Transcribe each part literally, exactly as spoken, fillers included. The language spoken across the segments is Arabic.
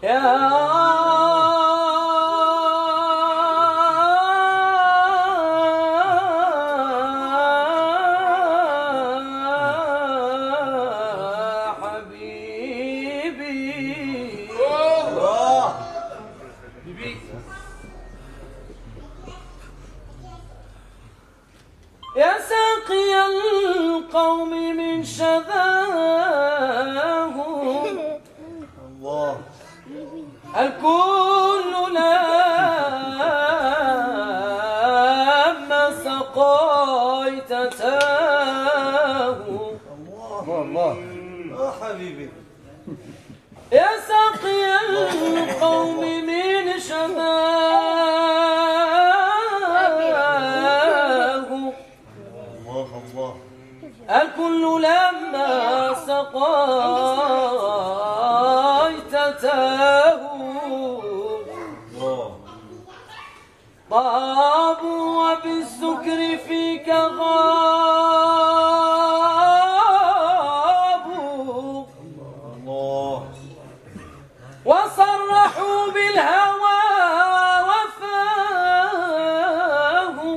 يا ساقي القوم من شذاهم الله الكل لما سقيت تاه الله الله يا حبيبي يا ساقي القوم من شذاهم الله الكل لما سقيت تاه طابوا وبالسكر فيك غابوا الله وصرحوا بالهوى وفاهم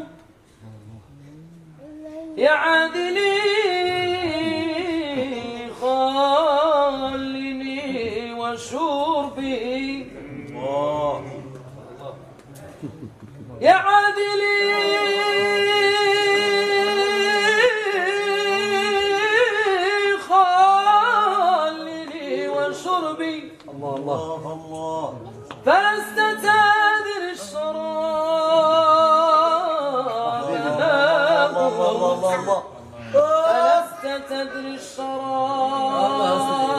يا عادلي خلني وشربي الله يا عادلي خلني وشربي الله الله الله فلست تادر الشراب الله الله الله فلست تدري الشراب